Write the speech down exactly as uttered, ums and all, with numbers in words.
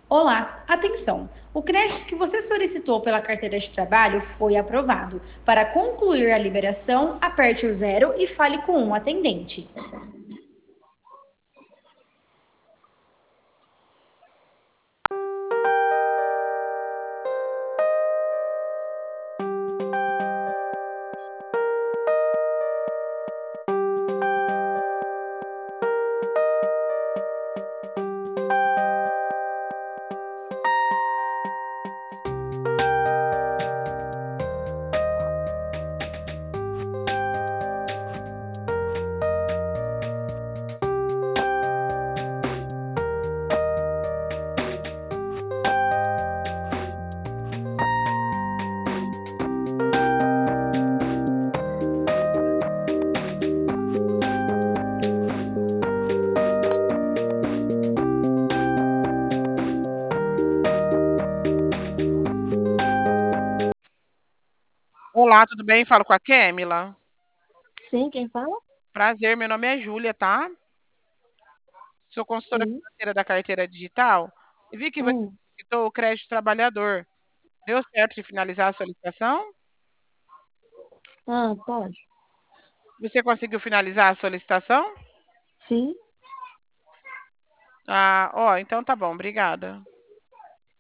Olá, atenção! O crédito que você solicitou pela carteira de trabalho foi aprovado. Para concluir a liberação, aperte o zero e fale com um atendente. Olá, tudo bem? Falo com a Kêmila. Sim, quem fala? Prazer, meu nome é Júlia, tá? Sou consultora Sim. financeira da carteira digital e vi que você Hum. citou o crédito trabalhador. Deu certo de finalizar a solicitação? Ah, pode. Você conseguiu finalizar a solicitação? Sim. Ah, ó, então tá bom, obrigada.